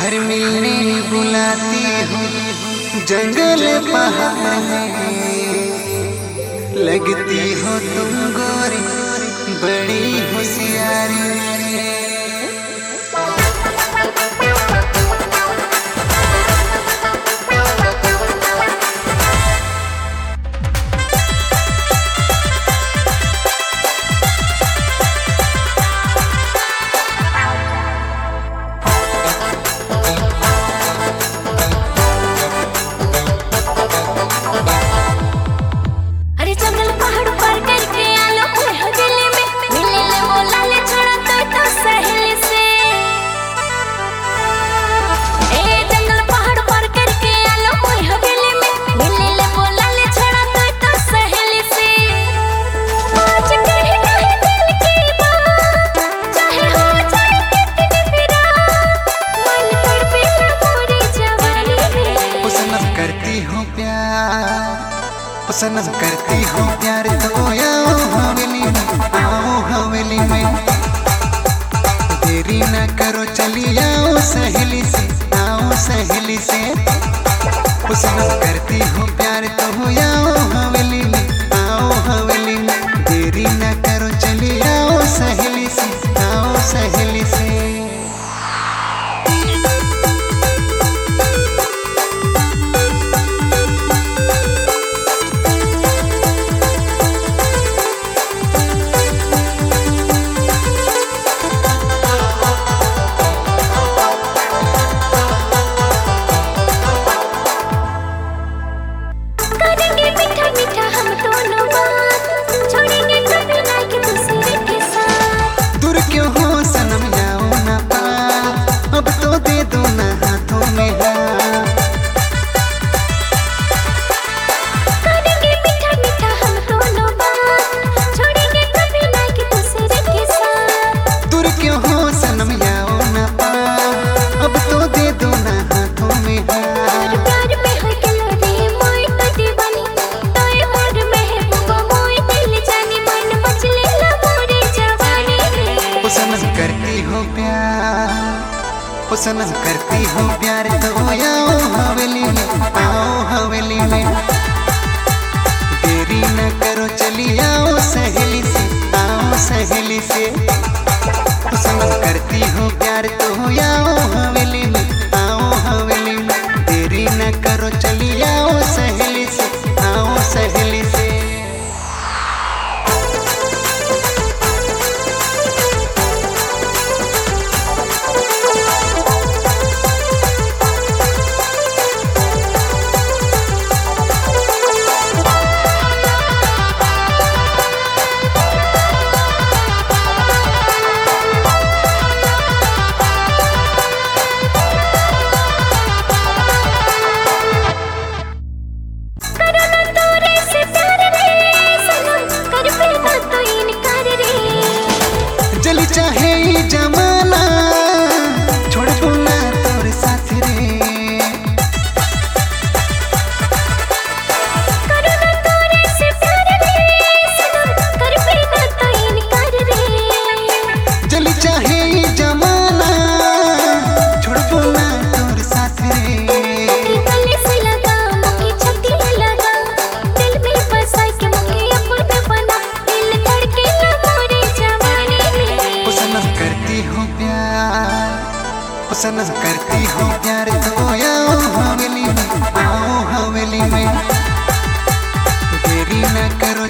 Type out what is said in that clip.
घर मिलने बुलाती हूँ जंगल पहाड़ में, लगती हो तुम गोरी बड़ी होशियारी। सनम करती हूँ प्यार तो आओ हवेली में, आओ हवेली में। देरी न करो चली आओ सहेली से, आओ सहेली से। सनम करती हूँ प्यार तो आओ हवेली में, आओ हवेली में। देरी न करो चली आओ सहेली से, आओ सहेली से। सनम करती हूँ प्यार तो आओ हवेली में, आओ हवेली में। देरी न करो चली आओ सहेली से, आओ सहेली से। सनम करती हूँ प्यार तो आओ हवेली में, आओ हवेली में। देरी न करो चली आओ सहेली से, आओ सहेली से। चली चाहे जमाना छोड़ बोला तोर साथ रे। करुणा तोरे से प्यार रे, सनम कर बेना तो इनकार रे। चली चाहे जमाना छोड़ बोला तोर साथ रे। मुझे गले से लगा, मुझे छाती लगा, दिल में बसा के मुझे अपना बना। दिल धड़के ना मोरे जवानी में। सनम करती हूँ प्यार, सनम करती हूँ प्यार तो आओ हवेली में, आओ हवेली में। देरी न करो